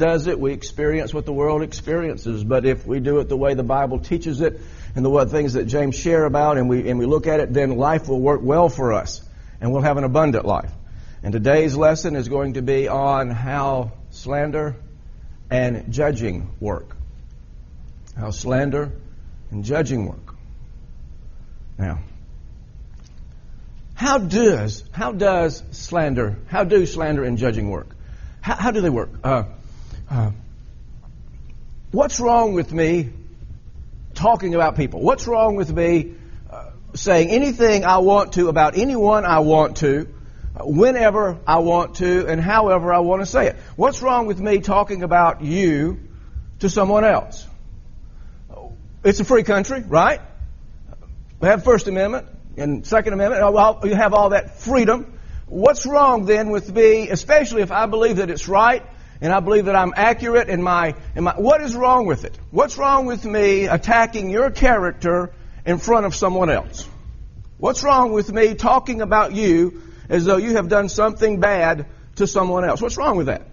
does it, we experience what the world experiences. But if we do it the way the Bible teaches it and the things that James share about and we look at it, then life will work well for us and we'll have an abundant life. And today's lesson is going to be on how slander and judging work. How slander and judging work. Now, how do slander and judging work? How do they work? What's wrong with me talking about people? What's wrong with me saying anything I want to about anyone I want to, whenever I want to, and however I want to say it? What's wrong with me talking about you to someone else? It's a free country, right? We have First Amendment and Second Amendment. Well, you have all that freedom. What's wrong then with me, especially if I believe that it's right and I believe that I'm accurate in my what is wrong with it? What's wrong with me attacking your character in front of someone else? What's wrong with me talking about you as though you have done something bad to someone else? What's wrong with that?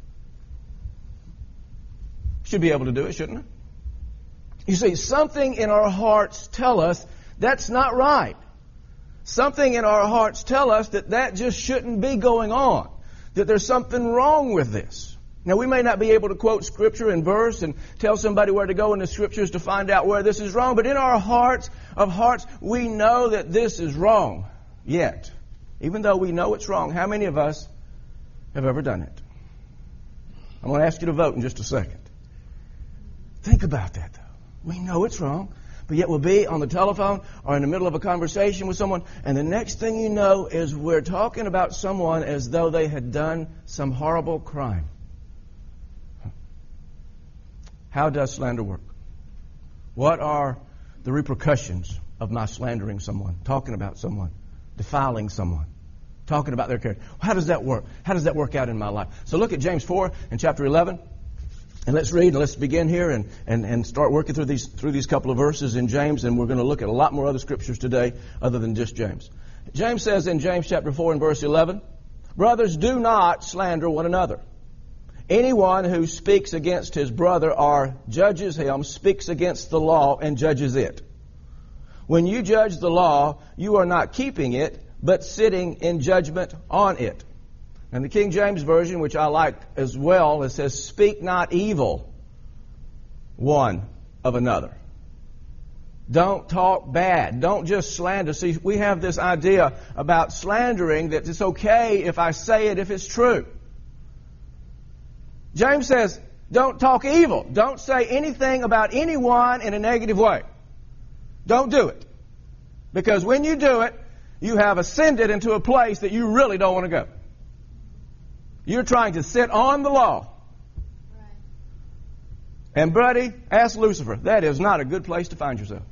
Should be able to do it, shouldn't it? You see, something in our hearts tell us that's not right. Something in our hearts tell us that just shouldn't be going on, that there's something wrong with this. Now, we may not be able to quote Scripture and verse and tell somebody where to go in the Scriptures to find out where this is wrong, but in our hearts of hearts, we know that this is wrong. Yet, even though we know it's wrong, how many of us have ever done it? I'm going to ask you to vote in just a second. Think about that, though. We know it's wrong, but yet we'll be on the telephone or in the middle of a conversation with someone, and the next thing you know is we're talking about someone as though they had done some horrible crime. How does slander work? What are the repercussions of my slandering someone, talking about someone, defiling someone, talking about their character? How does that work? How does that work out in my life? So look at James 4 in chapter 11. And let's read, and let's begin here and start working through these couple of verses in James, and we're going to look at a lot more other scriptures today other than just James. James says in James chapter 4 and verse 11, "Brothers, do not slander one another. Anyone who speaks against his brother or judges him speaks against the law and judges it. When you judge the law, you are not keeping it, but sitting in judgment on it." And the King James Version, which I like as well, it says, "Speak not evil one of another." Don't talk bad. Don't just slander. See, we have this idea about slandering that it's okay if I say it if it's true. James says, don't talk evil. Don't say anything about anyone in a negative way. Don't do it. Because when you do it, you have ascended into a place that you really don't want to go. You're trying to sit on the law. Right. And buddy, ask Lucifer, that is not a good place to find yourself.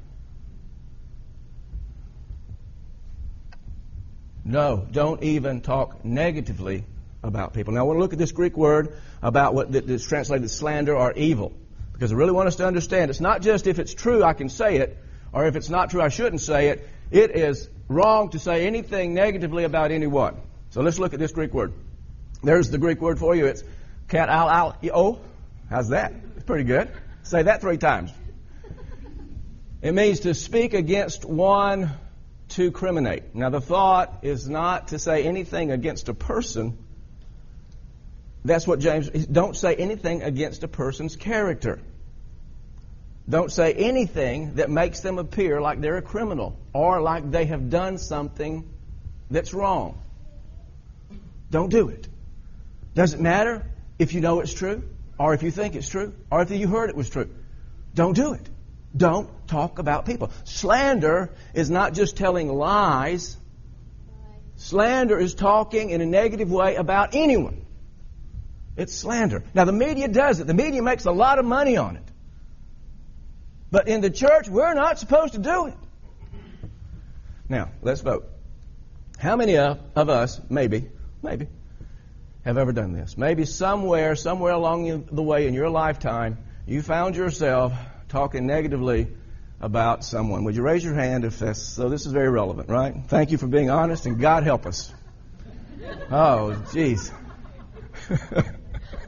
No, don't even talk negatively about people. Now I want to look at this Greek word about what that's translated slander or evil. Because I really want us to understand it's not just if it's true I can say it, or if it's not true I shouldn't say it. It is wrong to say anything negatively about anyone. So let's look at this Greek word. There's the Greek word for you. It's katalio. How's that? It's pretty good. Say that 3 times. It means to speak against one, to criminate. Now the thought is not to say anything against a person. That's what James, don't say anything against a person's character. Don't say anything that makes them appear like they're a criminal or like they have done something that's wrong. Don't do it. Doesn't matter if you know it's true or if you think it's true or if you heard it was true. Don't do it. Don't talk about people. Slander is not just telling lies. Slander is talking in a negative way about anyone. It's slander. Now the media does it. The media makes a lot of money on it. But in the church, we're not supposed to do it. Now, let's vote. How many of us, maybe, have ever done this? Maybe somewhere along the way in your lifetime, you found yourself talking negatively about someone. Would you raise your hand if that's so? This is very relevant, right? Thank you for being honest, and God help us. Oh, jeez.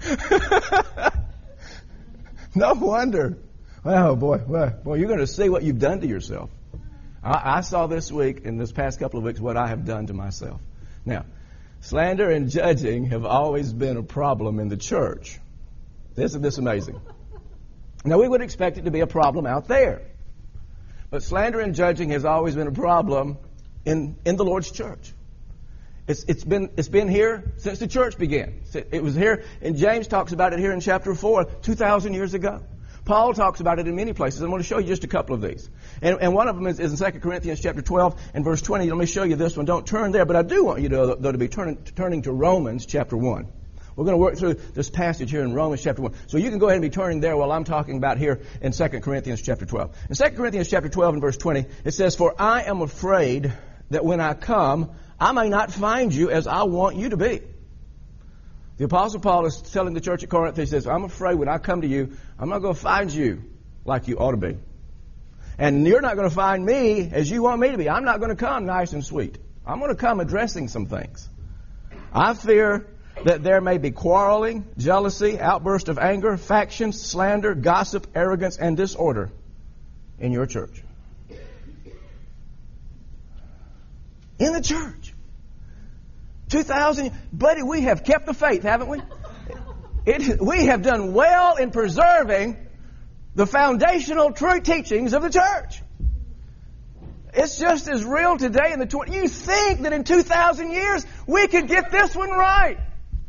No wonder. Oh, boy, you're going to see what you've done to yourself. I saw this week, in this past couple of weeks, what I have done to myself. Now, slander and judging have always been a problem in the church. Isn't this amazing? Now, we would expect it to be a problem out there. But slander and judging has always been a problem in the Lord's church. It's been here since the church began. It was here, and James talks about it here in chapter 4, 2,000 years ago. Paul talks about it in many places. I'm going to show you just a couple of these. And one of them is in 2 Corinthians chapter 12 and verse 20. Let me show you this one. Don't turn there, but I do want you to be turning to Romans chapter 1. We're going to work through this passage here in Romans chapter 1. So you can go ahead and be turning there while I'm talking about here in 2 Corinthians chapter 12. In 2 Corinthians chapter 12 and verse 20, it says, "For I am afraid that when I come, I may not find you as I want you to be." The Apostle Paul is telling the church at Corinth, he says, "I'm afraid when I come to you, I'm not going to find you like you ought to be. And you're not going to find me as you want me to be. I'm not going to come nice and sweet. I'm going to come addressing some things. I fear that there may be quarreling, jealousy, outburst of anger, factions, slander, gossip, arrogance, and disorder in your church." In the church. 2,000, buddy, we have kept the faith, haven't we? We have done well in preserving the foundational true teachings of the church. It's just as real today in the 20. You think that in 2,000 years we could get this one right?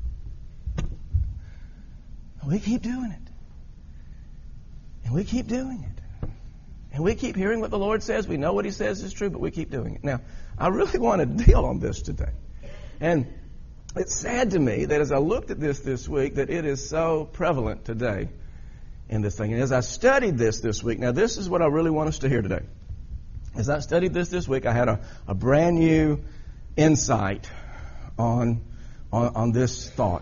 We keep doing it. And we keep doing it. And we keep hearing what the Lord says. We know what He says is true, but we keep doing it. Now, I really want to deal on this today. And it's sad to me that as I looked at this week, that it is so prevalent today in this thing. And as I studied this week, now this is what I really want us to hear today. As I studied this week, I had a brand new insight on this thought.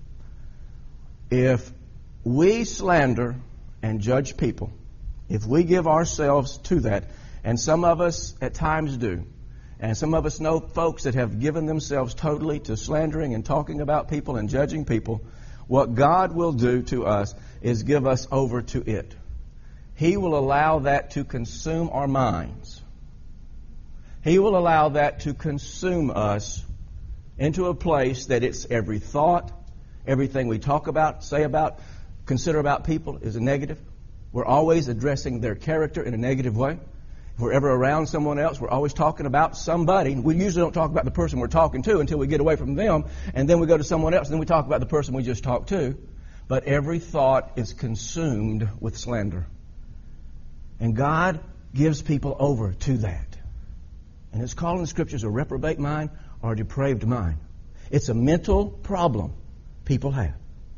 If we slander and judge people, if we give ourselves to that, and some of us at times do, and some of us know folks that have given themselves totally to slandering and talking about people and judging people, what God will do to us is give us over to it. He will allow that to consume our minds. He will allow that to consume us into a place that it's every thought, everything we talk about, say about, consider about people is a negative. We're always addressing their character in a negative way. If we're ever around someone else, we're always talking about somebody. We usually don't talk about the person we're talking to until we get away from them, and then we go to someone else, and then we talk about the person we just talked to. But every thought is consumed with slander. And God gives people over to that. And it's called in the Scriptures a reprobate mind or a depraved mind. It's a mental problem people have.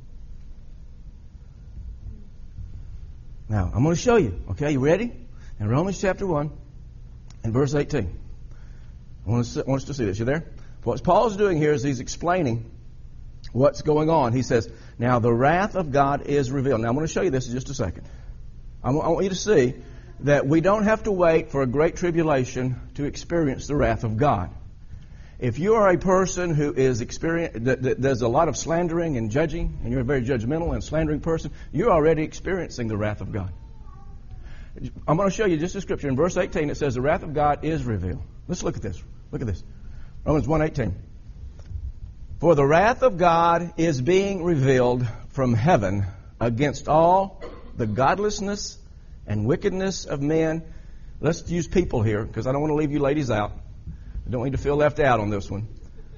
Now, I'm going to show you. Okay, you ready? In Romans chapter 1 and verse 18. I want us to see this. You there? What Paul's doing here is he's explaining what's going on. He says, now the wrath of God is revealed. Now, I'm going to show you this in just a second. I want you to see that we don't have to wait for a great tribulation to experience the wrath of God. If you are a person who is that does a lot of slandering and judging, and you're a very judgmental and slandering person, you're already experiencing the wrath of God. I'm going to show you just a scripture. In verse 18, it says, the wrath of God is revealed. Let's look at this. Look at this. Romans 1:18. For the wrath of God is being revealed from heaven against all the godlessness and wickedness of men. Let's use people here, because I don't want to leave you ladies out. I don't need to feel left out on this one.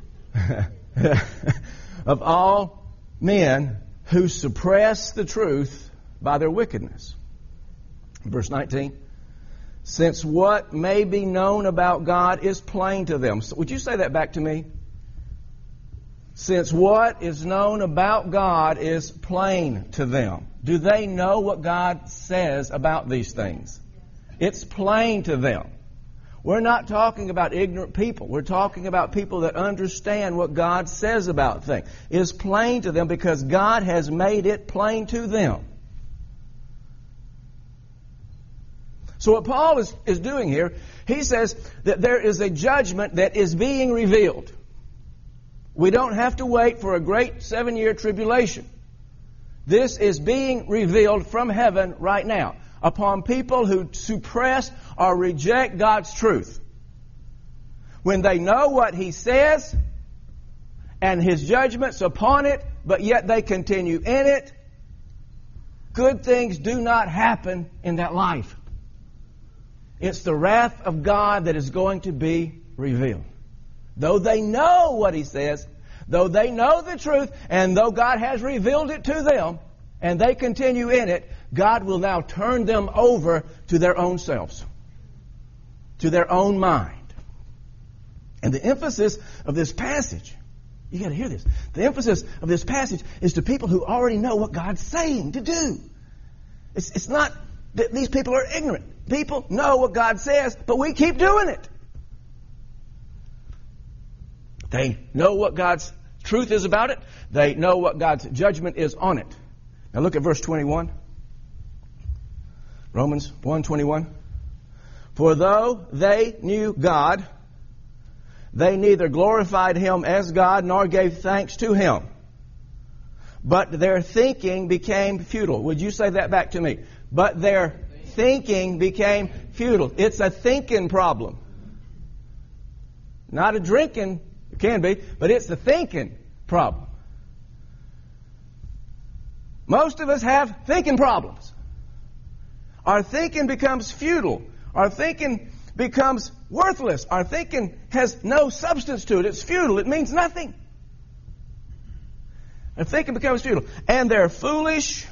Of all men who suppress the truth by their wickedness. Verse 19. Since what may be known about God is plain to them. So would you say that back to me? Since what is known about God is plain to them. Do they know what God says about these things? It's plain to them. We're not talking about ignorant people. We're talking about people that understand what God says about things. It's plain to them because God has made it plain to them. So what Paul is doing here, he says that there is a judgment that is being revealed. We don't have to wait for a great 7-year tribulation. This is being revealed from heaven right now upon people who suppress or reject God's truth. When they know what He says and His judgments upon it, but yet they continue in it, good things do not happen in that life. It's the wrath of God that is going to be revealed. Though they know what He says, though they know the truth, and though God has revealed it to them, and they continue in it, God will now turn them over to their own selves, to their own mind. And the emphasis of this passage, you got to hear this, the emphasis of this passage is to people who already know what God's saying to do. It's not that these people are ignorant. People know what God says, but we keep doing it. They know what God's truth is about it. They know what God's judgment is on it. Now look at verse 21. Romans 1:21. For though they knew God, they neither glorified Him as God nor gave thanks to Him. But their thinking became futile. Would you say that back to me? But their thinking became futile. It's a thinking problem. Not a drinking, it can be, but it's a thinking problem. Most of us have thinking problems. Our thinking becomes futile. Our thinking becomes worthless. Our thinking has no substance to it. It's futile. It means nothing. Our thinking becomes futile. And their foolish,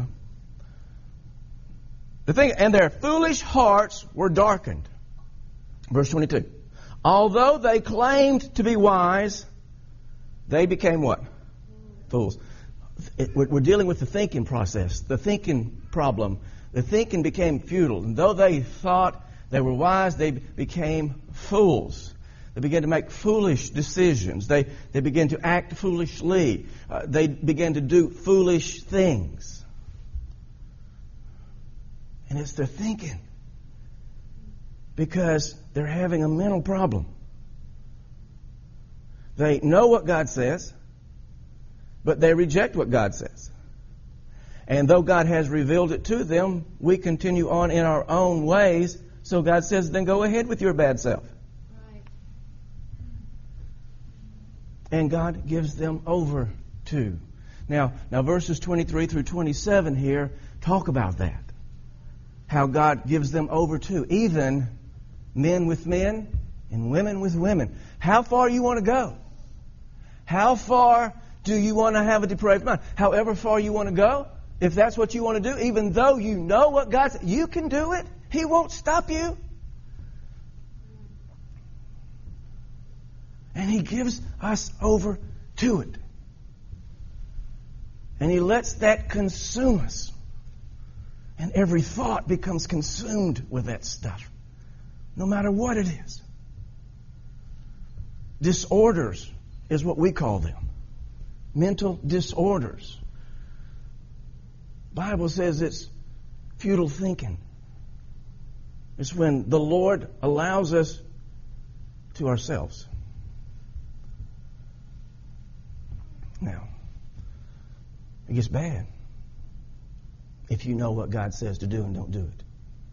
and their foolish hearts were darkened. Verse 22. Although they claimed to be wise, they became what? Fools. We're dealing with the thinking process, the thinking problem. The thinking became futile. And though they thought they were wise, they became fools. They began to make foolish decisions. They began to act foolishly. They began to do foolish things. And it's their thinking. Because they're having a mental problem. They know what God says, but they reject what God says. And though God has revealed it to them, we continue on in our own ways. So God says, then go ahead with your bad self. Right. And God gives them over to. Now verses 23 through 27 here talk about that. How God gives them over to. Even men with men and women with women. How far you want to go? How far do you want to have a depraved mind? However far you want to go, if that's what you want to do, even though you know what God says, you can do it. He won't stop you. And He gives us over to it. And He lets that consume us. And every thought becomes consumed with that stuff. No matter what it is. Disorders is what we call them. Mental disorders. Bible says it's futile thinking. It's when the Lord allows us to ourselves. Now, it gets bad if you know what God says to do and don't do it.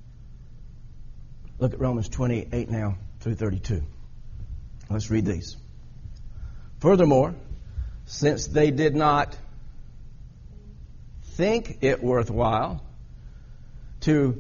Look at Romans 28 now through 32. Let's read these. Furthermore, since they did not think it worthwhile to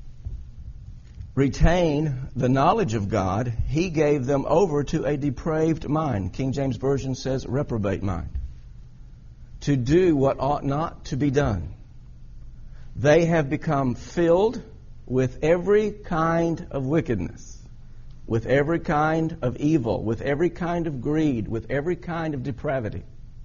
retain the knowledge of God, He gave them over to a depraved mind. King James Version says reprobate mind. To do what ought not to be done. They have become filled with every kind of wickedness, with every kind of evil, with every kind of greed, with every kind of depravity.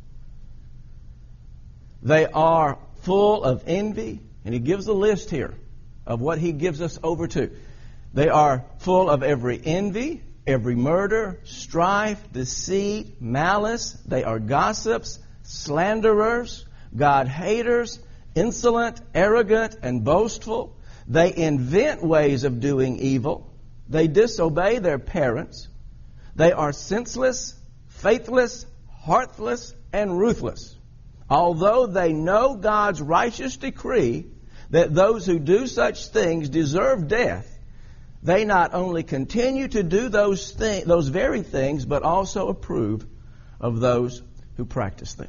They are full of envy, and he gives a list here of what he gives us over to. They are full of every envy, every murder, strife, deceit, malice. They are gossips, slanderers, God-haters, insolent, arrogant, and boastful. They invent ways of doing evil. They disobey their parents. They are senseless, faithless, heartless, and ruthless. although they know God's righteous decree that those who do such things deserve death, they not only continue to do those very things, but also approve of those who practice them.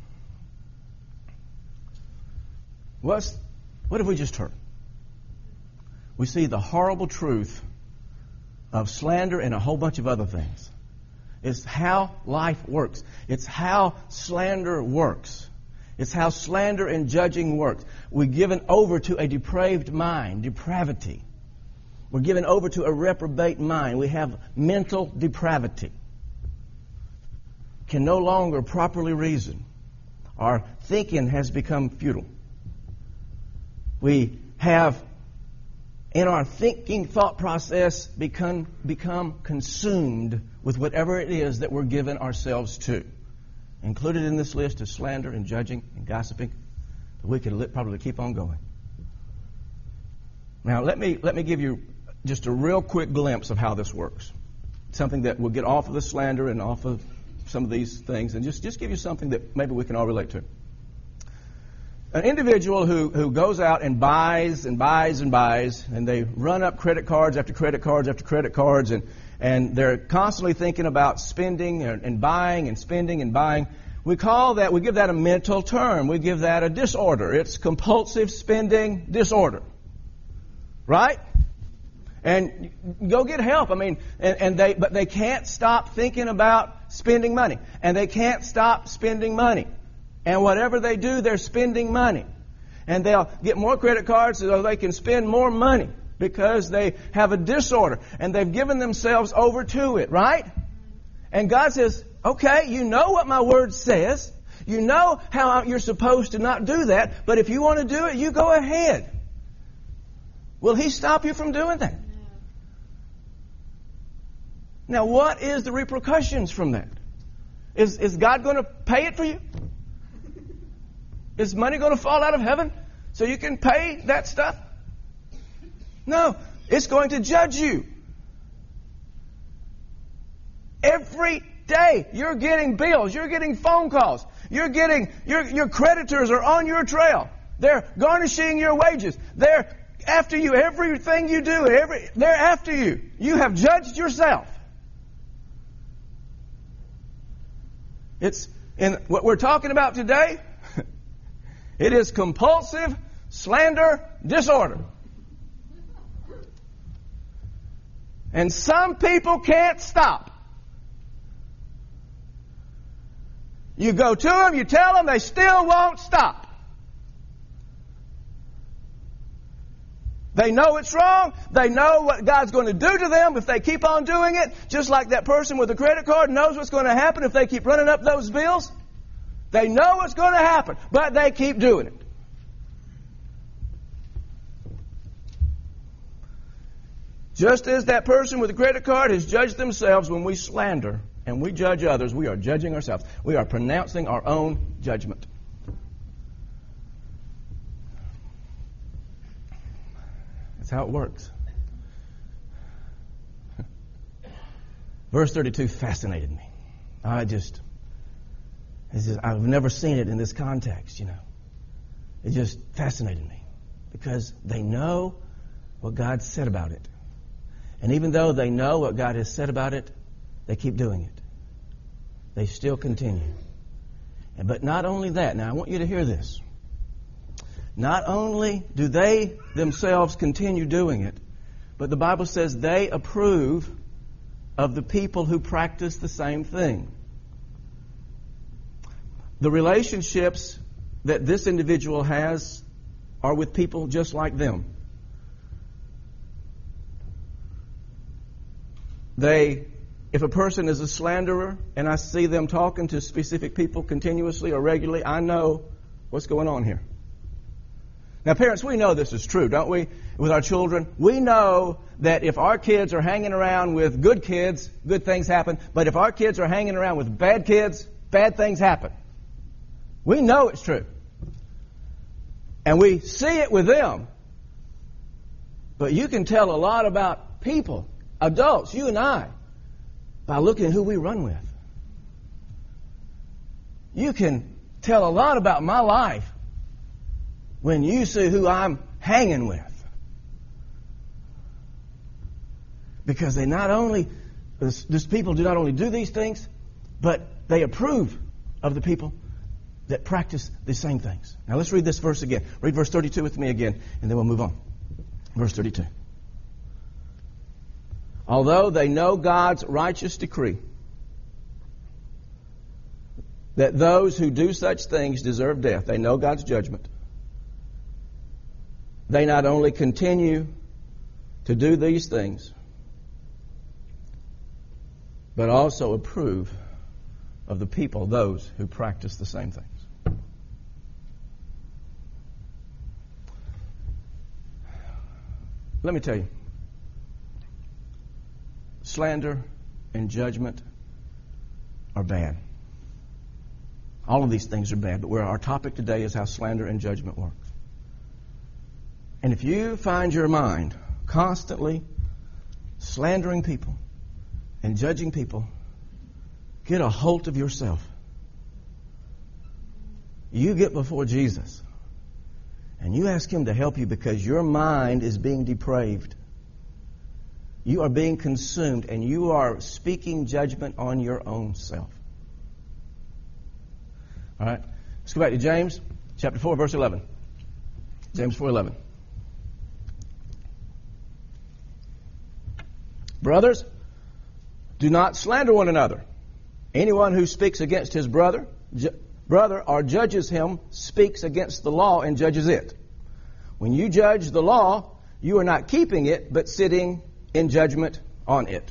What have we just heard? We see the horrible truth of slander and a whole bunch of other things. It's how life works. It's how slander works. It's how slander and judging works. We're given over to a depraved mind, depravity. We're given over to a reprobate mind. We have mental depravity. Can no longer properly reason. Our thinking has become futile. We have, in our thinking thought process, become consumed with whatever it is that we're given ourselves to. Included in this list is slander and judging and gossiping. We could probably keep on going. Now, let me give you just a real quick glimpse of how this works. Something that will get off of the slander and off of some of these things, and just give you something that maybe we can all relate to. An individual who goes out and buys and buys and buys, and they run up credit cards after credit cards after credit cards, and they're constantly thinking about spending and buying and spending and buying. We give that a mental term. We give that a disorder. It's compulsive spending disorder. Right? And go get help. I mean, but they can't stop thinking about spending money. And they can't stop spending money. And whatever they do, they're spending money. And they'll get more credit cards so they can spend more money because they have a disorder. And they've given themselves over to it, right? And God says, okay, you know what my word says. You know how you're supposed to not do that. But if you want to do it, you go ahead. Will He stop you from doing that? Now, what is the repercussions from that? Is God going to pay it for you? Is money going to fall out of heaven so you can pay that stuff? No, it's going to judge you. Every day you're getting bills, you're getting phone calls, you're getting your creditors are on your trail. They're garnishing your wages. They're after you. Everything you do, they're after you. You have judged yourself. It's in what we're talking about today. It is compulsive slander disorder. And some people can't stop. You go to them, you tell them, they still won't stop. They know it's wrong. They know what God's going to do to them if they keep on doing it. Just like that person with the credit card knows what's going to happen if they keep running up those bills. They know what's going to happen, but they keep doing it. Just as that person with the credit card has judged themselves when we slander and we judge others, we are judging ourselves. We are pronouncing our own judgment. That's how it works. Verse 32 fascinated me. I've never seen it in this context, you know. It just fascinated me because they know what God said about it. And even though they know what God has said about it, they keep doing it. They still continue. But not only that, now I want you to hear this. Not only do they themselves continue doing it, but the Bible says they approve of the people who practice the same thing. The relationships that this individual has are with people just like them. If a person is a slanderer and I see them talking to specific people continuously or regularly, I know what's going on here. Now, parents, we know this is true, don't we? With our children, we know that if our kids are hanging around with good kids, good things happen. But if our kids are hanging around with bad kids, bad things happen. We know it's true. And we see it with them. But you can tell a lot about people, adults, you and I, by looking at who we run with. You can tell a lot about my life when you see who I'm hanging with. Because they not only, these people do not only do these things, but they approve of the people that practice the same things. Now let's read this verse again. Read verse 32 with me again, and then we'll move on. Verse 32. Although they know God's righteous decree that those who do such things deserve death, they know God's judgment, they not only continue to do these things, but also approve of the people, those who practice the same things. Let me tell you, slander and judgment are bad. All of these things are bad, but our topic today is how slander and judgment work. And if you find your mind constantly slandering people and judging people, get a hold of yourself. You get before Jesus and you ask Him to help you, because your mind is being depraved. You are being consumed and you are speaking judgment on your own self. All right, let's go back to James chapter 4, verse 11. James 4:11. Brothers, do not slander one another. Anyone who speaks against his brother or judges him speaks against the law and judges it. When you judge the law, you are not keeping it, but sitting in judgment on it.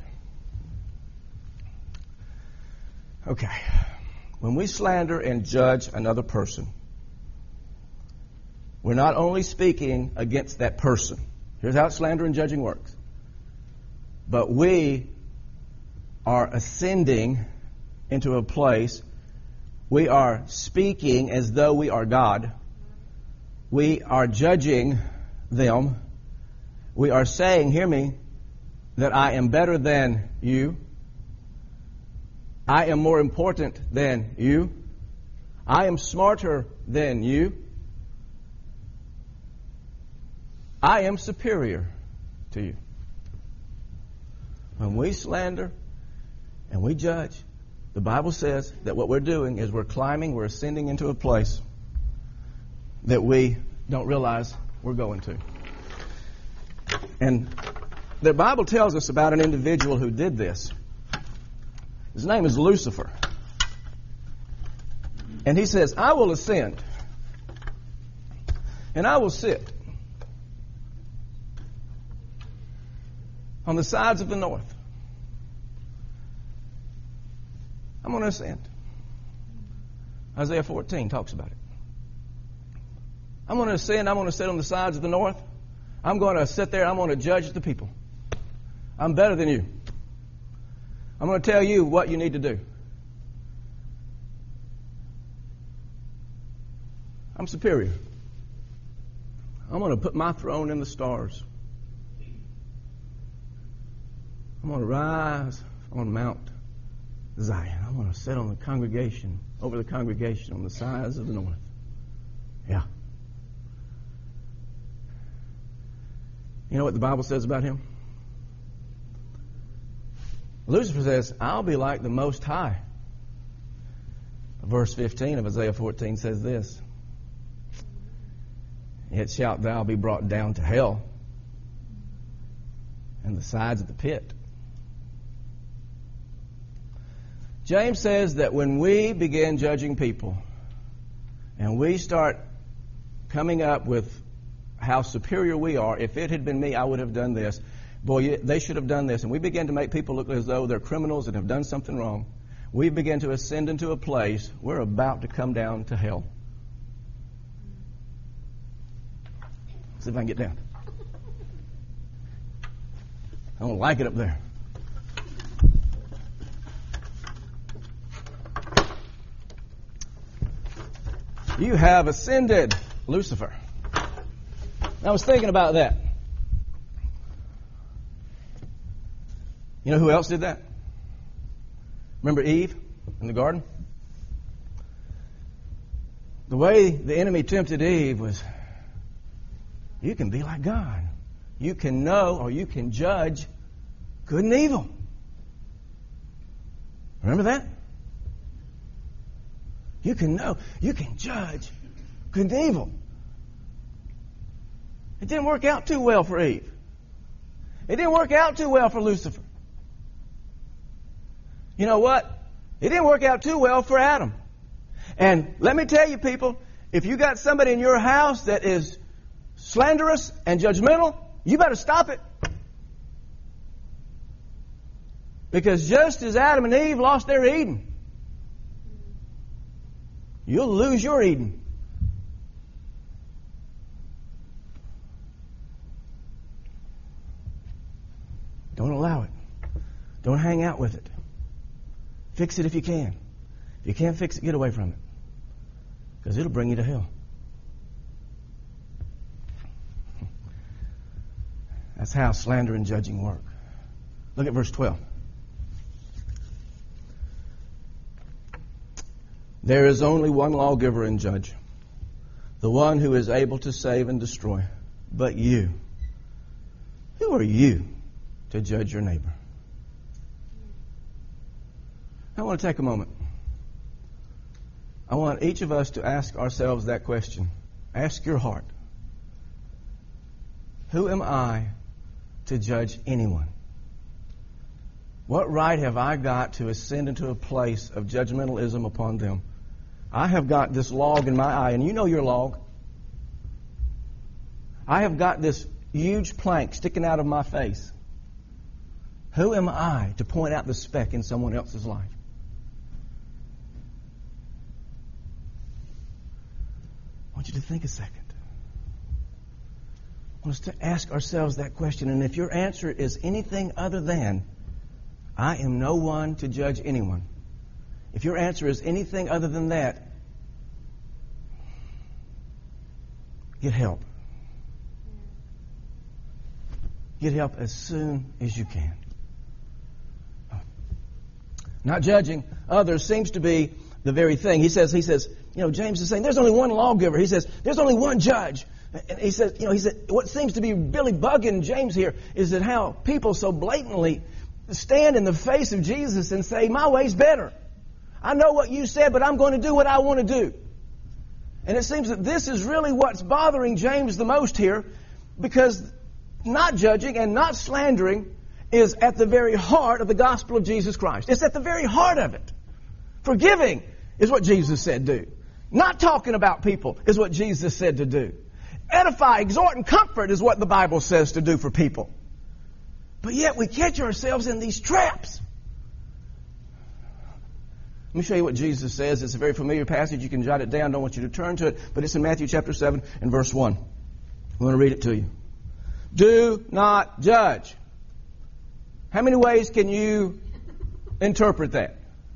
Okay. When we slander and judge another person, we're not only speaking against that person. Here's how slander and judging works. But we are ascending into a place. We are speaking as though we are God. We are judging them. We are saying, hear me, that I am better than you. I am more important than you. I am smarter than you. I am superior to you. When we slander and we judge, the Bible says that what we're doing is we're ascending into a place that we don't realize we're going to. And the Bible tells us about an individual who did this. His name is Lucifer. And he says, I will ascend and I will sit on the sides of the north. I'm going to ascend. Isaiah 14 talks about it. I'm going to ascend. I'm going to sit on the sides of the north. I'm going to sit there. I'm going to judge the people. I'm better than you. I'm going to tell you what you need to do. I'm superior. I'm going to put my throne in the stars. I'm going to rise on Mount Zion. I'm going to sit on the congregation, over the congregation on the sides of the north. Yeah. You know what the Bible says about him? Lucifer says, I'll be like the Most High. Verse 15 of Isaiah 14 says this, Yet shalt thou be brought down to hell and the sides of the pit. James says that when we begin judging people and we start coming up with how superior we are, if it had been me, I would have done this. Boy, they should have done this. And we begin to make people look as though they're criminals and have done something wrong. We begin to ascend into a place we're about to come down to hell. See if I can get down. I don't like it up there. You have ascended, Lucifer. I was thinking about that. You know who else did that? Remember Eve in the garden? The way the enemy tempted Eve was, you can be like God. You can know or you can judge good and evil. Remember that? You can know, you can judge good and evil. It didn't work out too well for Eve. It didn't work out too well for Lucifer. You know what? It didn't work out too well for Adam. And let me tell you, people, if you got somebody in your house that is slanderous and judgmental, you better stop it. Because just as Adam and Eve lost their Eden, you'll lose your Eden. Don't allow it. Don't hang out with it. Fix it if you can. If you can't fix it, get away from it. Because it'll bring you to hell. That's how slander and judging work. Look at verse 12. There is only one lawgiver and judge, the one who is able to save and destroy. But you, who are you to judge your neighbor? I want to take a moment. I want each of us to ask ourselves that question. Ask your heart. Who am I to judge anyone? What right have I got to ascend into a place of judgmentalism upon them? I have got this log in my eye, and you know your log. I have got this huge plank sticking out of my face. Who am I to point out the speck in someone else's life? I want you to think a second. I want us to ask ourselves that question, and if your answer is anything other than, I am no one to judge anyone. If your answer is anything other than that, get help. Get help as soon as you can. Not judging others seems to be the very thing. He says, James is saying, there's only one lawgiver. He says, there's only one judge. And he said, what seems to be really bugging James here is that how people so blatantly stand in the face of Jesus and say, my way's better. I know what you said, but I'm going to do what I want to do. And it seems that this is really what's bothering James the most here, because not judging and not slandering is at the very heart of the gospel of Jesus Christ. It's at the very heart of it. Forgiving is what Jesus said do. Not talking about people is what Jesus said to do. Edify, exhort, and comfort is what the Bible says to do for people. But yet we catch ourselves in these traps. Let me show you what Jesus says. It's a very familiar passage. You can jot it down. Don't want you to turn to it. But it's in Matthew chapter 7 and verse 1. I'm going to read it to you. Do not judge. How many ways can you interpret that?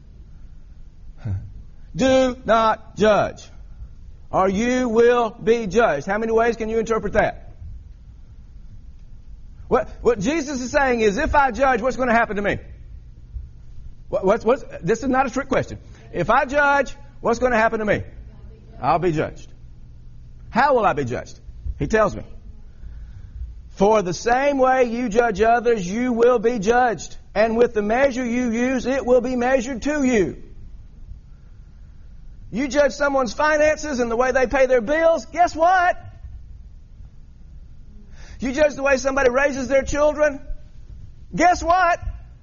Do not judge, or you will be judged. How many ways can you interpret that? What Jesus is saying is, if I judge, what's going to happen to me? This is not a trick question. If I judge, what's going to happen to me? I'll be judged. How will I be judged? He tells me. For the same way you judge others, you will be judged. And with the measure you use, it will be measured to you. You judge someone's finances and the way they pay their bills, guess what? You judge the way somebody raises their children, guess what?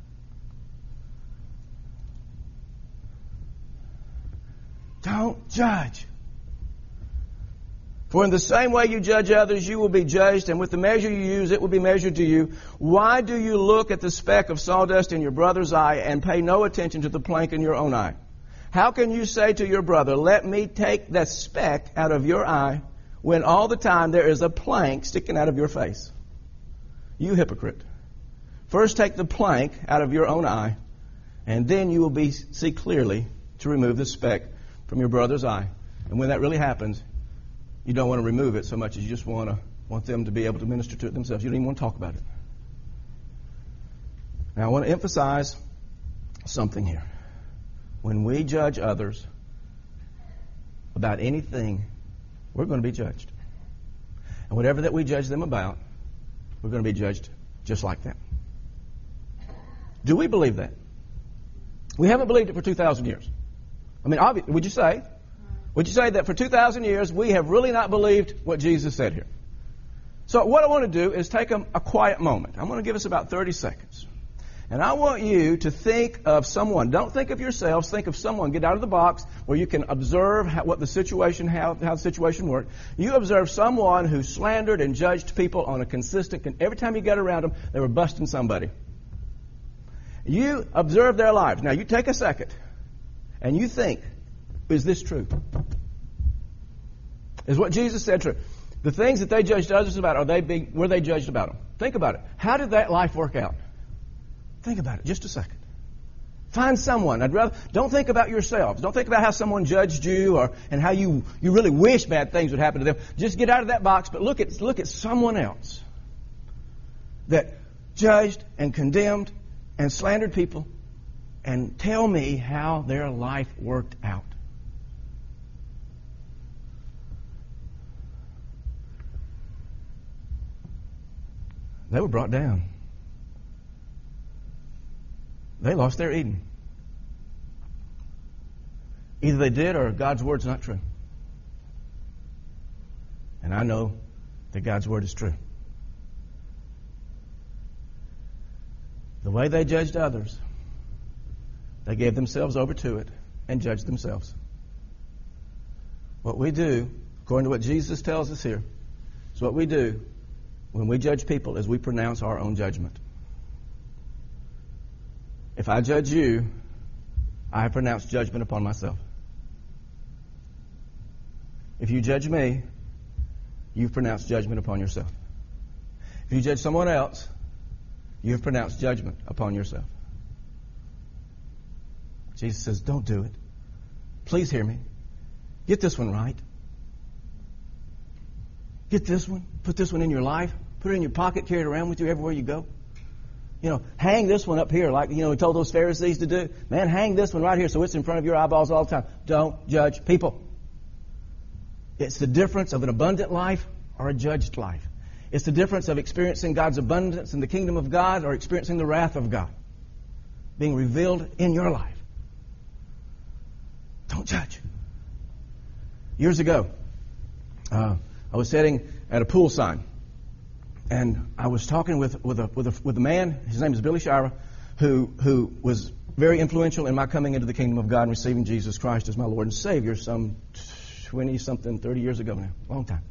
Don't judge. For in the same way you judge others, you will be judged, and with the measure you use, it will be measured to you. Why do you look at the speck of sawdust in your brother's eye and pay no attention to the plank in your own eye? How can you say to your brother, let me take that speck out of your eye, when all the time there is a plank sticking out of your face? You hypocrite. First take the plank out of your own eye, and then you will see clearly to remove the speck from your brother's eye. And when that really happens, you don't want to remove it so much as you just want them to be able to minister to it themselves. You don't even want to talk about it. Now I want to emphasize something here. When we judge others, about anything, we're going to be judged. And whatever that we judge them about, we're going to be judged just like that. Do we believe that? We haven't believed it for 2,000 years. I mean, would you say that for 2,000 years we have really not believed what Jesus said here? So what I want to do is take a quiet moment. I'm going to give us about 30 seconds. And I want you to think of someone. Don't think of yourselves. Think of someone. Get out of the box where you can observe how the situation worked. You observe someone who slandered and judged people on a consistent. Every time you got around them, they were busting somebody. You observe their lives. Now you take a second and you think, is this true? Is what Jesus said true? The things that they judged others about, were they judged about them? Think about it. How did that life work out? Think about it just a second. Find someone. Don't think about yourselves. Don't think about how someone judged you and how you really wish bad things would happen to them. Just get out of that box, but look at someone else that judged and condemned and slandered people, and tell me how their life worked out. They were brought down. They lost their Eden. Either they did or God's word's not true. And I know that God's word is true. The way they judged others, they gave themselves over to it and judged themselves. What we do, according to what Jesus tells us here, is what we do when we judge people is we pronounce our own judgment. If I judge you, I pronounce judgment upon myself. If you judge me, you've pronounced judgment upon yourself. If you judge someone else, you've pronounced judgment upon yourself. Jesus says, don't do it. Please hear me. Get this one right. Get this one. Put this one in your life. Put it in your pocket. Carry it around with you everywhere you go. Hang this one up here like, he told those Pharisees to do. Man, hang this one right here so it's in front of your eyeballs all the time. Don't judge people. It's the difference of an abundant life or a judged life. It's the difference of experiencing God's abundance in the kingdom of God or experiencing the wrath of God being revealed in your life. Don't judge. Years ago, I was sitting at a pool sign. And I was talking with a man, his name is Billy Shira, who was very influential in my coming into the kingdom of God and receiving Jesus Christ as my Lord and Savior some 20-something, 30 years ago now, long time.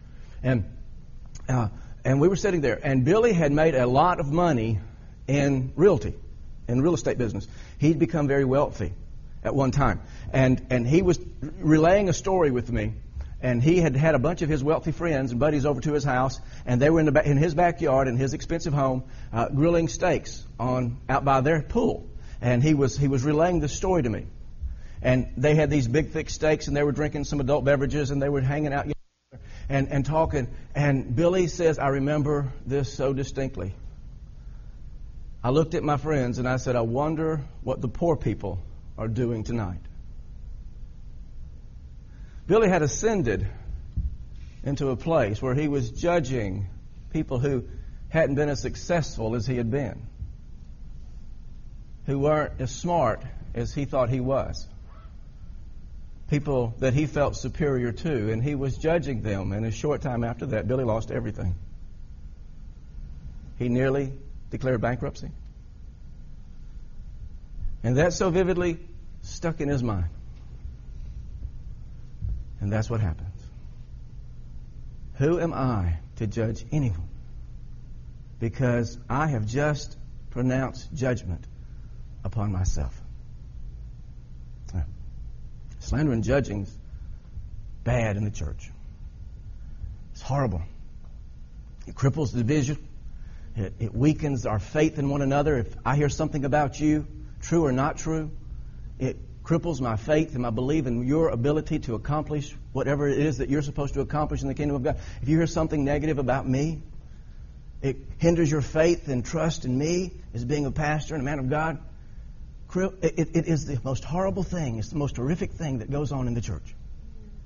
And we were sitting there, and Billy had made a lot of money in realty, in real estate business. He'd become very wealthy at one time. And he was relaying a story with me. And he had a bunch of his wealthy friends and buddies over to his house, and they were in his backyard in his expensive home, grilling steaks out by their pool. And he was relaying the story to me. And they had these big thick steaks, and they were drinking some adult beverages, and they were hanging out and talking. And Billy says, I remember this so distinctly. I looked at my friends and I said, I wonder what the poor people are doing tonight. Billy had ascended into a place where he was judging people who hadn't been as successful as he had been, who weren't as smart as he thought he was, people that he felt superior to, and he was judging them. And a short time after that, Billy lost everything. He nearly declared bankruptcy. And that so vividly stuck in his mind. And that's what happens. Who am I to judge anyone? Because I have just pronounced judgment upon myself. Slander and judging is bad in the church. It's horrible. It cripples the division. It weakens our faith in one another. If I hear something about you, true or not true, it cripples my faith and my belief in your ability to accomplish whatever it is that you're supposed to accomplish in the kingdom of God. If you hear something negative about me, it hinders your faith and trust in me as being a pastor and a man of God. It is the most horrible thing. It's the most horrific thing that goes on in the church.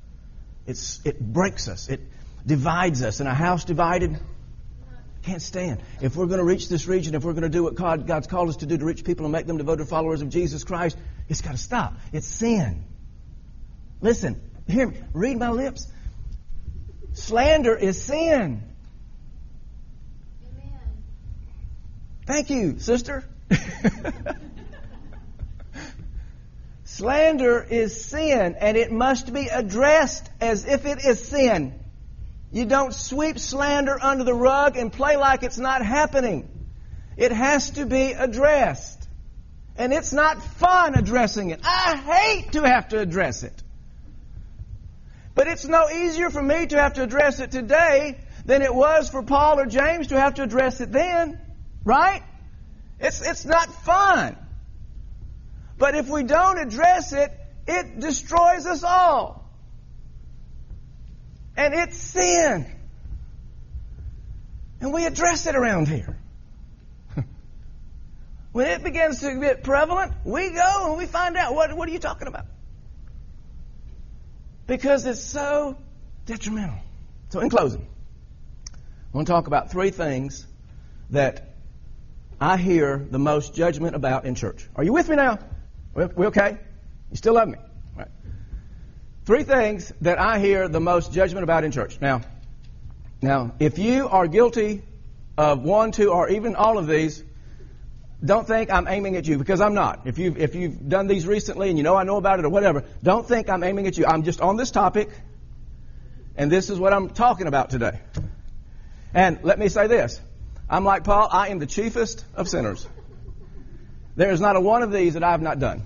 It breaks us. It divides us. And a house divided can't stand. If we're going to reach this region, if we're going to do what God's called us to do to reach people and make them devoted followers of Jesus Christ, it's got to stop. It's sin. Listen, hear me. Read my lips. Slander is sin. Amen. Thank you, sister. Slander is sin, and it must be addressed as if it is sin. You don't sweep slander under the rug and play like it's not happening. It has to be addressed. And it's not fun addressing it. I hate to have to address it. But it's no easier for me to have to address it today than it was for Paul or James to have to address it then. Right? It's not fun. But if we don't address it, it destroys us all. And it's sin. And we address it around here. When it begins to get prevalent, we go and we find out, what are you talking about? Because it's so detrimental. So in closing, I want to talk about 3 things that I hear the most judgment about in church. Are you with me now? We okay? You still love me? All right. 3 things that I hear the most judgment about in church. Now, if you are guilty of 1, 2, or even all of these, don't think I'm aiming at you, because I'm not. If you've done these recently and you know I know about it or whatever, don't think I'm aiming at you. I'm just on this topic, and this is what I'm talking about today. And let me say this. I'm like Paul. I am the chiefest of sinners. There is not a one of these that I have not done.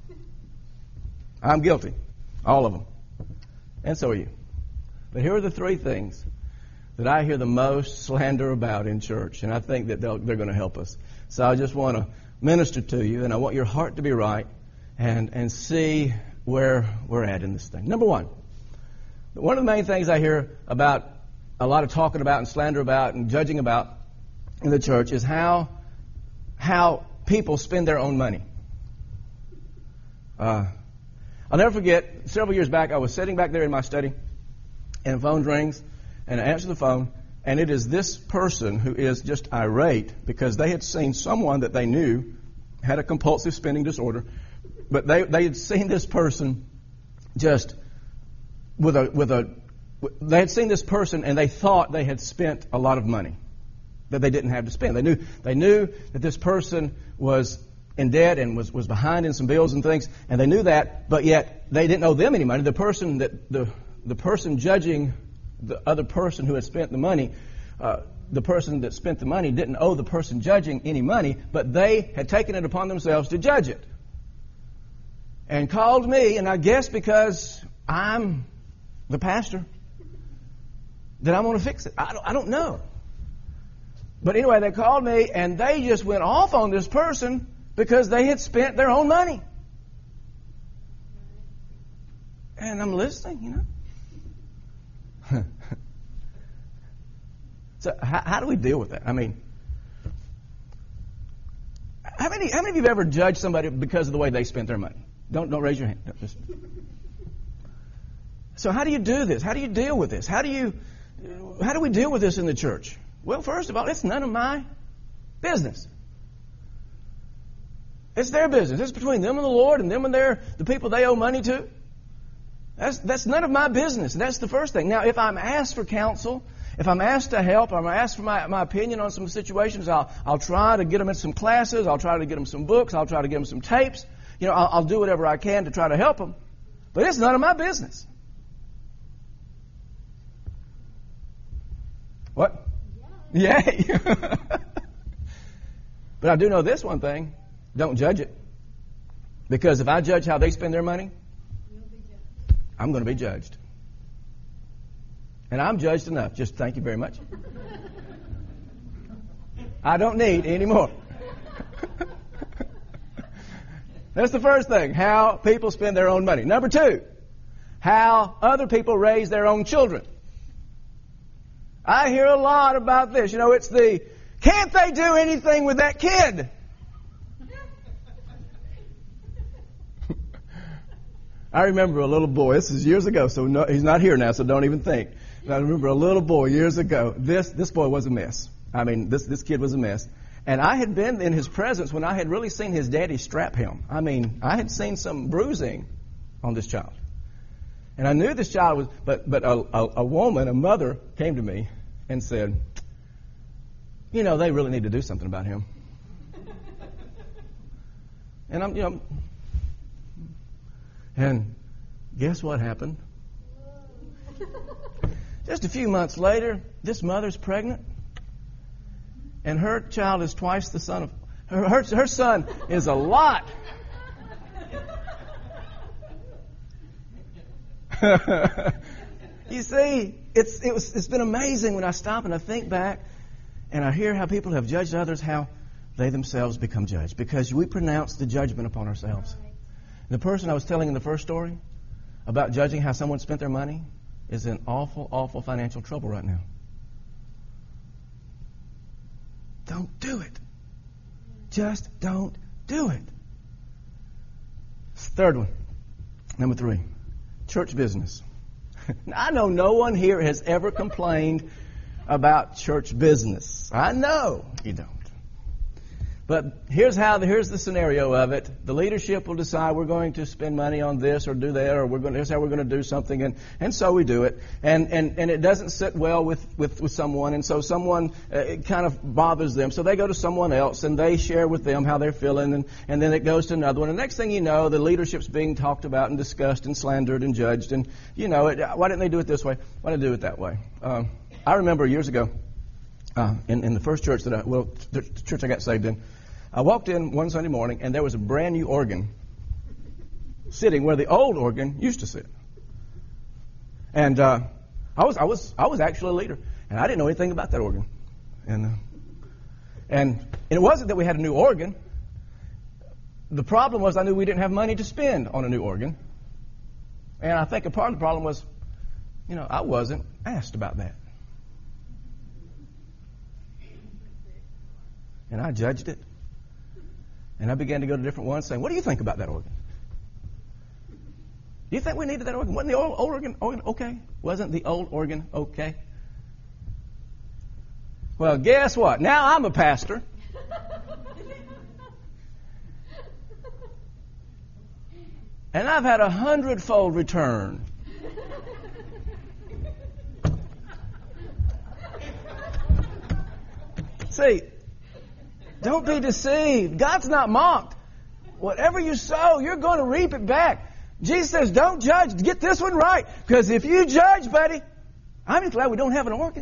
I'm guilty. All of them. And so are you. But here are the 3 things that I hear the most slander about in church. And I think that they're going to help us. So I just want to minister to you, and I want your heart to be right and see where we're at in this thing. Number 1. One of the main things I hear about, a lot of talking about and slander about and judging about in the church, is how people spend their own money. I'll never forget, several years back, I was sitting back there in my study, and the phone rings, and I answer the phone, and it is this person who is just irate because they had seen someone that they knew had a compulsive spending disorder, but they had seen this person just they had seen this person, and they thought they had spent a lot of money that they didn't have to spend. They knew that this person was in debt and was behind in some bills and things, and they knew that, but yet they didn't owe them any money. The person the person judging the other person who had spent the money, the person that spent the money didn't owe the person judging any money, but they had taken it upon themselves to judge it. And called me, and I guess because I'm the pastor, that I'm going to fix it. I don't know. But anyway, they called me, and they just went off on this person because they had spent their own money. And I'm listening, you know. So how do we deal with that? I mean, how many of you have ever judged somebody because of the way they spent their money? Don't raise your hand. So how do you do this? How do you deal with this? How do we deal with this in the church? Well, first of all, it's none of my business. It's their business. It's between them and the Lord, and them and the people they owe money to. That's none of my business. That's the first thing. Now, if I'm asked for counsel, if I'm asked to help, or I'm asked for my opinion on some situations, I'll try to get them in some classes. I'll try to get them some books. I'll try to get them some tapes. You know, I'll do whatever I can to try to help them. But it's none of my business. What? Yay! But I do know this one thing. Don't judge it. Because if I judge how they spend their money, I'm going to be judged. And I'm judged enough. Just thank you very much. I don't need any more. That's the first thing. How people spend their own money. Number 2, how other people raise their own children. I hear a lot about this. You know, it's can't they do anything with that kid? I remember a little boy. This is years ago, so no, he's not here now, so don't even think. But I remember a little boy years ago. This boy was a mess. I mean, this kid was a mess. And I had been in his presence when I had really seen his daddy strap him. I mean, I had seen some bruising on this child. And I knew this child was, but a woman, a mother, came to me and said, you know, they really need to do something about him. And and guess what happened? Just a few months later, this mother's pregnant. And her child is twice the son of... Her son is a lot. You see, it's been amazing when I stop and I think back and I hear how people have judged others, how they themselves become judged. Because we pronounce the judgment upon ourselves. The person I was telling in the first story about judging how someone spent their money is in awful, awful financial trouble right now. Don't do it. Just don't do it. Third one. Number 3. Church business. Now, I know no one here has ever complained about church business. I know you don't. But here's the scenario of it. The leadership will decide we're going to spend money on this or do that, or here's how we're going to do something, and so we do it. And it doesn't sit well with someone, and so someone it kind of bothers them. So they go to someone else and they share with them how they're feeling, and then it goes to another one. And next thing you know, the leadership's being talked about and discussed and slandered and judged. And you know, why didn't they do it this way? Why didn't they do it that way? I remember years ago in the first church the church I got saved in. I walked in one Sunday morning, and there was a brand new organ sitting where the old organ used to sit. And I was actually a leader, and I didn't know anything about that organ. And it wasn't that we had a new organ. The problem was I knew we didn't have money to spend on a new organ. And I think a part of the problem was, I wasn't asked about that. And I judged it. And I began to go to different ones saying, what do you think about that organ? Do you think we needed that organ? Wasn't the old organ okay? Wasn't the old organ okay? Well, guess what? Now I'm a pastor. And I've had 100-fold return. See, don't be deceived. God's not mocked. Whatever you sow, you're going to reap it back. Jesus says, don't judge. Get this one right. Because if you judge, buddy, I'm just glad we don't have an organ.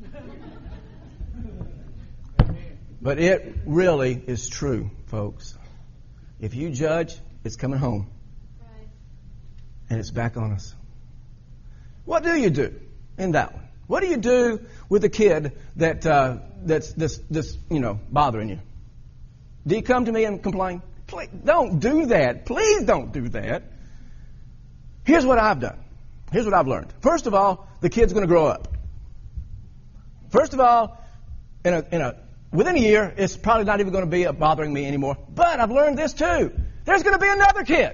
But it really is true, folks. If you judge, it's coming home. And it's back on us. What do you do in that one? What do you do with a kid that's bothering you? Do you come to me and complain? Please, don't do that. Please don't do that. Here's what I've done. Here's what I've learned. First of all, the kid's going to grow up. First of all, within a year, it's probably not even going to be bothering me anymore. But I've learned this too. There's going to be another kid.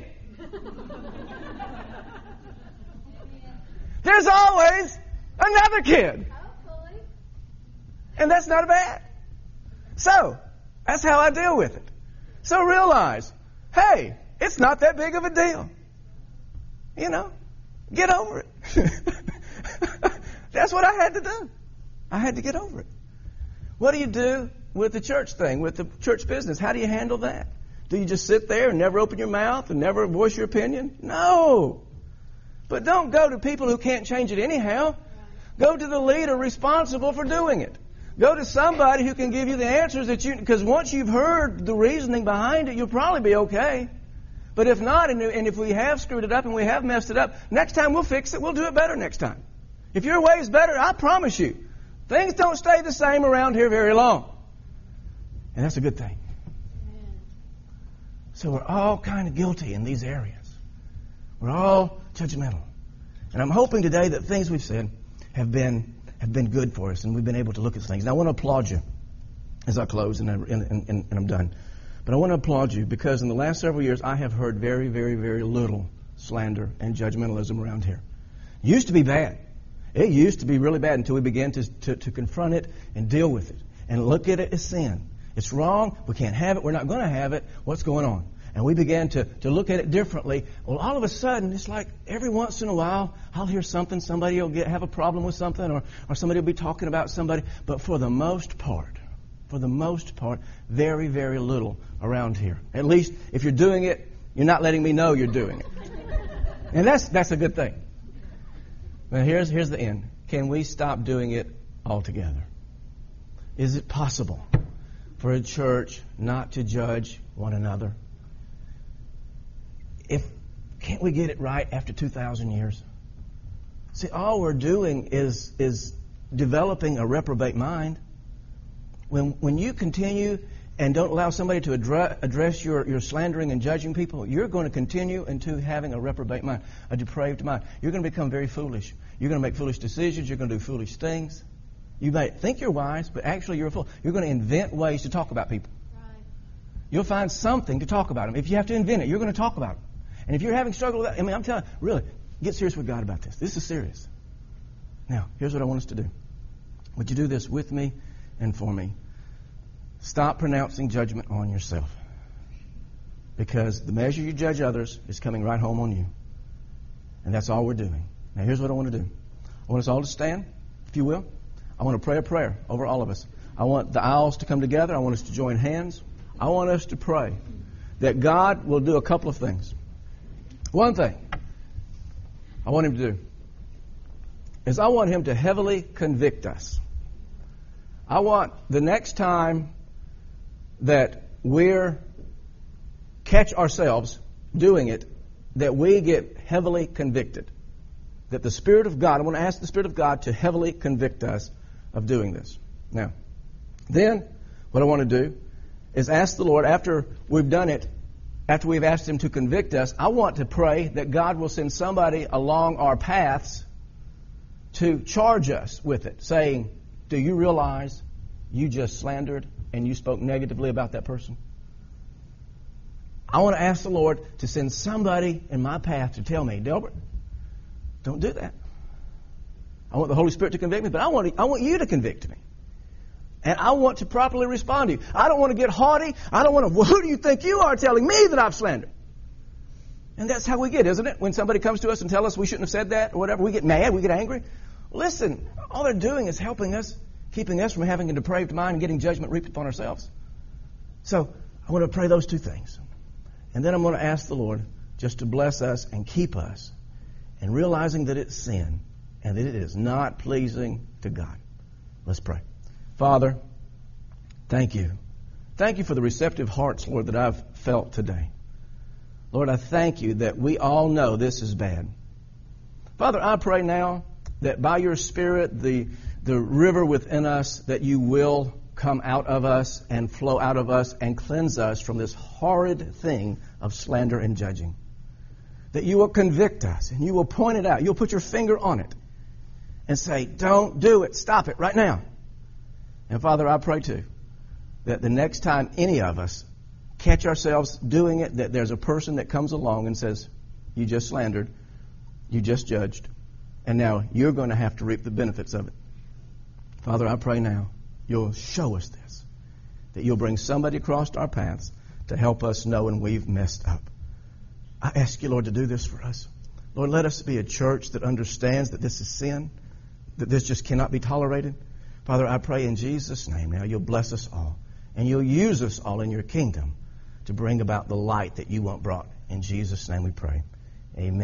There's always another kid. And that's not bad. So, that's how I deal with it. So realize, hey, it's not that big of a deal. Get over it. That's what I had to do. I had to get over it. What do you do with the church thing, with the church business? How do you handle that? Do you just sit there and never open your mouth and never voice your opinion? No. But don't go to people who can't change it anyhow. Go to the leader responsible for doing it. Go to somebody who can give you the answers because once you've heard the reasoning behind it, you'll probably be okay. But if not, and if we have screwed it up and we have messed it up, next time we'll fix it. We'll do it better next time. If your way is better, I promise you, things don't stay the same around here very long. And that's a good thing. So we're all kind of guilty in these areas. We're all judgmental. And I'm hoping today that things we've said have been good for us, and we've been able to look at things. Now, I want to applaud you as I close, and I'm done. But I want to applaud you because in the last several years, I have heard very, very, very little slander and judgmentalism around here. It used to be bad. It used to be really bad until we began to confront it and deal with it and look at it as sin. It's wrong. We can't have it. We're not going to have it. What's going on? And we began to look at it differently. Well, all of a sudden, it's like every once in a while, I'll hear something. Somebody will have a problem with something, or somebody will be talking about somebody. But for the most part, very, very little around here. At least if you're doing it, you're not letting me know you're doing it. And that's a good thing. But here's the end. Can we stop doing it altogether? Is it possible for a church not to judge one another? Can't we get it right after 2,000 years? See, all we're doing is developing a reprobate mind. When you continue and don't allow somebody to address your slandering and judging people, you're going to continue into having a reprobate mind, a depraved mind. You're going to become very foolish. You're going to make foolish decisions. You're going to do foolish things. You may think you're wise, but actually you're a fool. You're going to invent ways to talk about people. Right. You'll find something to talk about them. If you have to invent it, you're going to talk about them. And if you're having struggle with that, I'm telling you, really, get serious with God about this. This is serious. Now, here's what I want us to do. Would you do this with me and for me? Stop pronouncing judgment on yourself. Because the measure you judge others is coming right home on you. And that's all we're doing. Now, here's what I want to do. I want us all to stand, if you will. I want to pray a prayer over all of us. I want the aisles to come together. I want us to join hands. I want us to pray that God will do a couple of things. One thing I want Him to do is I want Him to heavily convict us. I want the next time that we're catch ourselves doing it, that we get heavily convicted. That the Spirit of God, I want to ask the Spirit of God to heavily convict us of doing this. Now, then what I want to do is ask the Lord, after we've done it, after we've asked Him to convict us, I want to pray that God will send somebody along our paths to charge us with it, saying, do you realize you just slandered and you spoke negatively about that person? I want to ask the Lord to send somebody in my path to tell me, Delbert, don't do that. I want the Holy Spirit to convict me, but I want you to convict me. And I want to properly respond to you. I don't want to get haughty. I don't want to, well, who do you think you are telling me that I've slandered? And that's how we get, isn't it? When somebody comes to us and tells us we shouldn't have said that or whatever, we get mad, we get angry. Listen, all they're doing is helping us, keeping us from having a depraved mind and getting judgment reaped upon ourselves. So I want to pray those two things. And then I'm going to ask the Lord just to bless us and keep us in realizing that it's sin and that it is not pleasing to God. Let's pray. Father, thank you. Thank you for the receptive hearts, Lord, that I've felt today. Lord, I thank you that we all know this is bad. Father, I pray now that by your Spirit, the river within us, that you will come out of us and flow out of us and cleanse us from this horrid thing of slander and judging. That you will convict us and you will point it out. You'll put your finger on it and say, don't do it. Stop it right now. And Father, I pray too that the next time any of us catch ourselves doing it, that there's a person that comes along and says, you just slandered, you just judged, and now you're going to have to reap the benefits of it. Father, I pray now you'll show us this, that you'll bring somebody across our paths to help us know when we've messed up. I ask you, Lord, to do this for us. Lord, let us be a church that understands that this is sin, that this just cannot be tolerated. Father, I pray in Jesus' name now you'll bless us all and you'll use us all in your kingdom to bring about the light that you want brought. In Jesus' name we pray. Amen.